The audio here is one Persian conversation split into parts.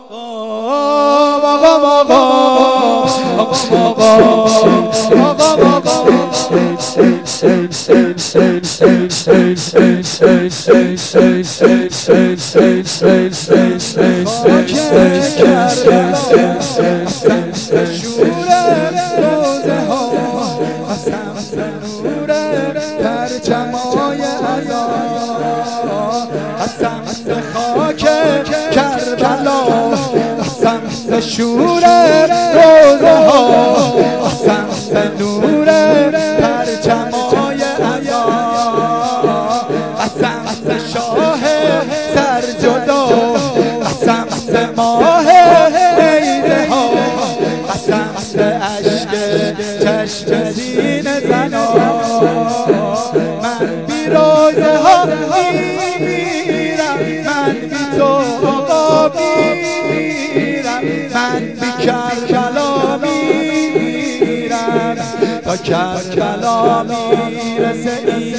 شور روزه ها سمت نور پرچمای عزا سمت شاه سرجدا سمت ماه عیده ها سمت عشق چشم سینه زنا من بی روزه ها میمیرم من بی تو آقا من بی کربلا میرم تا کربلا میرسه این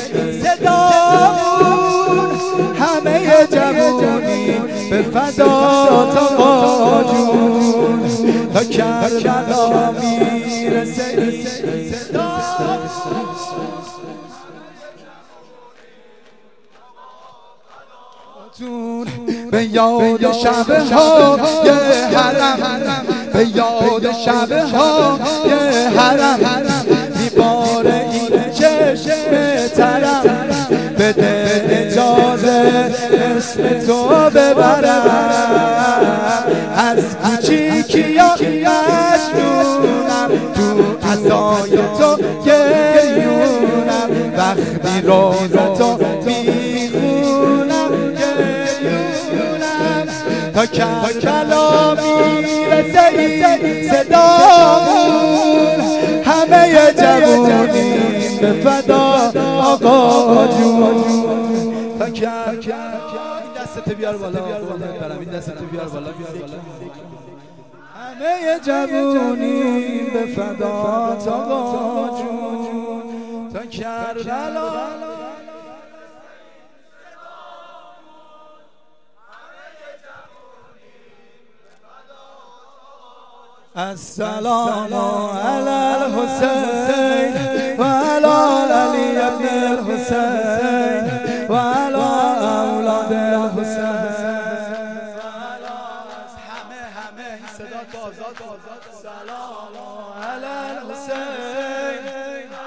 صدامون همه جوونی به فدا تا جون تا کربلا میرسه این صدامون به یاد شب‌های حرم به یاد شب‌های حرم میباره این چشم ترم بده اجازه اسم تو ببرم از کوچیکی یا مجنونم تو عزای تو گریونم وقتی روزتو تا کربلا میرسه این صدامون همه جوونی به فدا آقا جون تا کربلا این دستت بیار بالا این دستت بیار بالا همه جوونی به فدا آقا جون تا کربلا السلام على الحسين وعلى علي بن الحسين وعلى أولاد الحسين همه صدا آزاد سلام على الحسين